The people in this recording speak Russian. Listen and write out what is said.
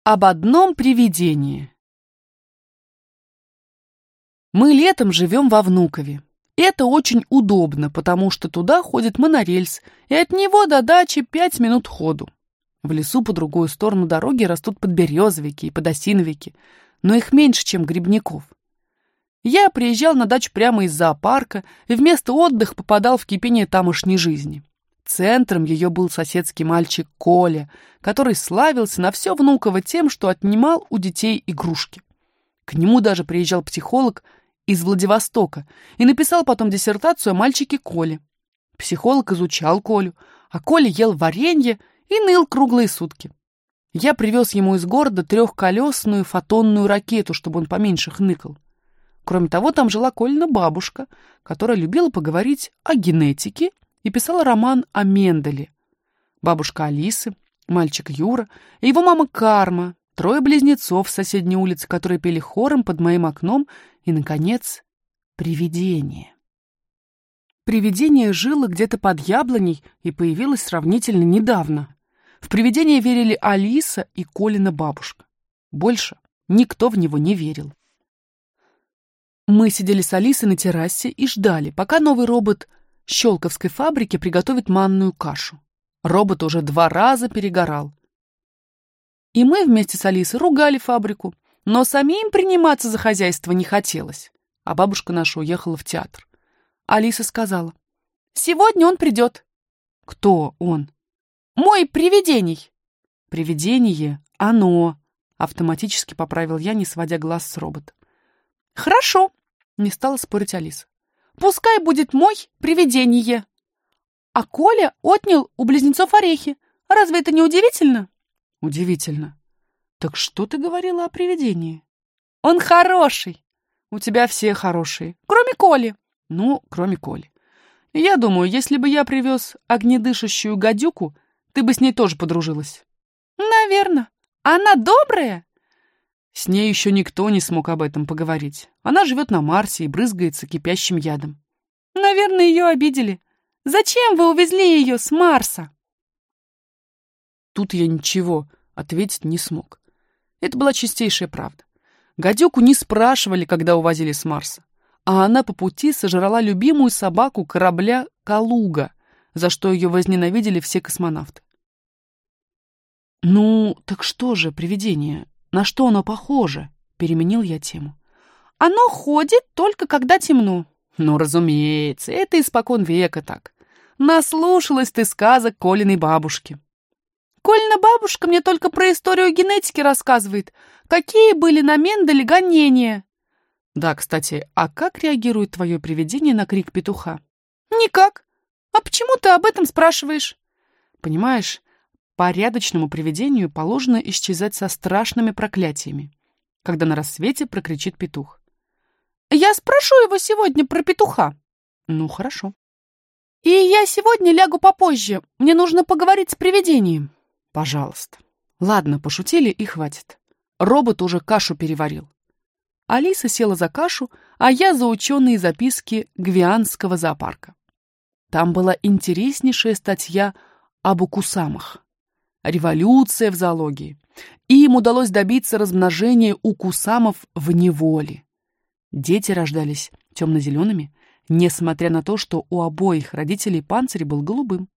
Об одном привидении. Мы летом живем во Внукове. Это очень удобно, потому что туда ходит монорельс, и от него до дачи 5 минут ходу. В лесу по другую сторону дороги растут подберезовики и подосиновики, но их меньше, чем грибников. Я приезжал на дачу прямо из зоопарка и вместо отдыха попадал в кипение тамошней жизни. Центром ее был соседский мальчик Коля, который славился на все Внуково тем, что отнимал у детей игрушки. К нему даже приезжал психолог из Владивостока и написал потом диссертацию о мальчике Коле. Психолог изучал Колю, а Коля ел варенье и ныл круглые сутки. Я привез ему из города 3-колесную фотонную ракету, чтобы он поменьше хныкал. Кроме того, там жила Колина бабушка, которая любила поговорить о генетике и писала роман о Менделе. Бабушка Алисы, мальчик Юра и его мама Карма, 3 близнецов с соседней улицы, которые пели хором под моим окном, и, наконец, привидение. Привидение жило где-то под яблоней и появилось сравнительно недавно. В привидение верили Алиса и Колина бабушка. Больше никто в него не верил. Мы сидели с Алисой на террасе и ждали, пока новый робот Щелковской фабрики приготовит манную кашу. Робот уже 2 раза перегорал. И мы вместе с Алисой ругали фабрику, но самим приниматься за хозяйство не хотелось. А бабушка наша уехала в театр. Алиса сказала: «Сегодня он придет». «Кто он?» «Мой привидений». «Привидение — оно», — автоматически поправил я, не сводя глаз с робота. «Хорошо», — не стала спорить Алиса. «Пускай будет мой привидение. А Коля отнял у близнецов орехи. Разве это не удивительно?» «Удивительно. Так что ты говорила о привидении?» «Он хороший. У тебя все хорошие, кроме Коли». «Ну, кроме Коли. Я думаю, если бы я привез огнедышащую гадюку, ты бы с ней тоже подружилась». «Наверно. Она добрая?» «С ней еще никто не смог об этом поговорить. Она живет на Марсе и брызгается кипящим ядом». «Наверное, ее обидели. Зачем вы увезли ее с Марса?» Тут я ничего ответить не смог. Это была чистейшая правда. Гадюку не спрашивали, когда увозили с Марса, а она по пути сожрала любимую собаку корабля «Калуга», за что ее возненавидели все космонавты. «Ну, так что же, привидение? На что оно похоже?» — переменил я тему. «Оно ходит только когда темно». «Ну, разумеется, это испокон века так. Наслушалась ты сказок Колиной бабушки». «Колина бабушка мне только про историю генетики рассказывает. Какие были на Менделе гонения?» «Да, кстати, а как реагирует твое привидение на крик петуха?» «Никак. А почему ты об этом спрашиваешь?» «Понимаешь, порядочному привидению положено исчезать со страшными проклятиями, когда на рассвете прокричит петух». «Я спрошу его сегодня про петуха». «Ну, хорошо». «И я сегодня лягу попозже. Мне нужно поговорить с привидением». «Пожалуйста». Ладно, пошутили и хватит. Робот уже кашу переварил. Алиса села за кашу, а я за ученые записки Гвианского зоопарка. Там была интереснейшая статья об укусамах. Революция в зоологии. Им удалось добиться размножения укусамов в неволе. Дети рождались темно-зелеными, несмотря на то, что у обоих родителей панцирь был голубым.